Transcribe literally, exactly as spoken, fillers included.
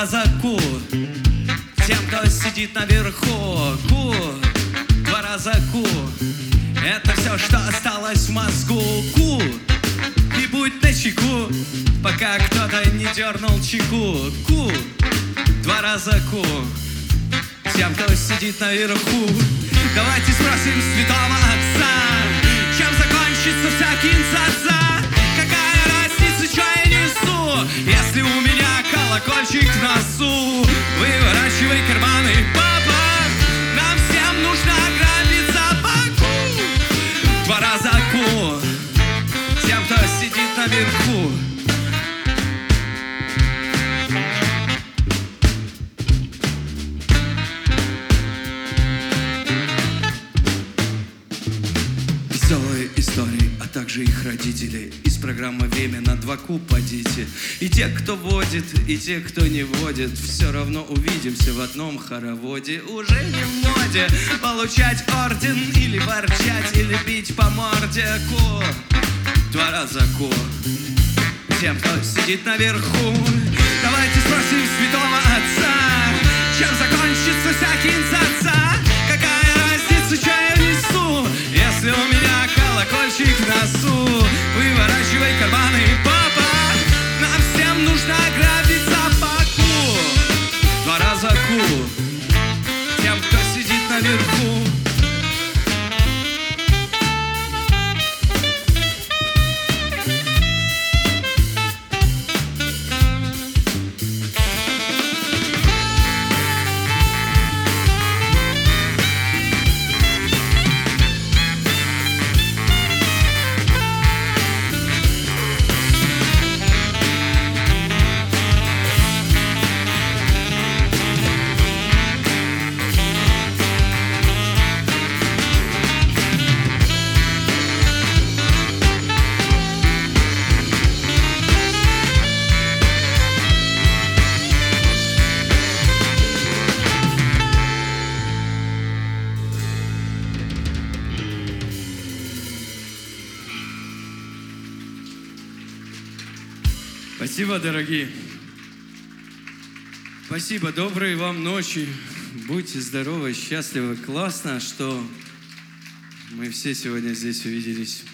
раза ку. Тем, кто сидит наверху. Ку, два раза ку. Это все, что осталось в мозгу. Ку, и будь начеку, пока кто-то не дернул чеку. Ку, два раза ку. Тем, кто сидит наверху. Давайте спросим святого отца, чем закончится вся кинцаца. Какая разница, что я несу, если у меня колокольчик в носу. Выворачивай карманы, папа, нам всем нужно ограбить собаку. Два раза ку, тем, кто сидит наверху. Веселые истории, а также их родители. Из программы «Время» на два ку подите. И те, кто водит, и те, кто не водит, все равно увидимся в одном хороводе. Уже не в моде получать орден, или ворчать, или бить по морде. Ку, два раза ку. Тем, кто сидит наверху. Давайте спросим святого отца, чем закончится вся кинцаца. Какая разница, что я несу, если у меня колокольчик в носу. Выворачивай карманы, папа, нам всем нужно ограбить собаку. Два раза ку, тем, кто сидит наверху. Спасибо, дорогие. Спасибо, доброй вам ночи. Будьте здоровы, счастливы. Классно, что мы все сегодня здесь увиделись.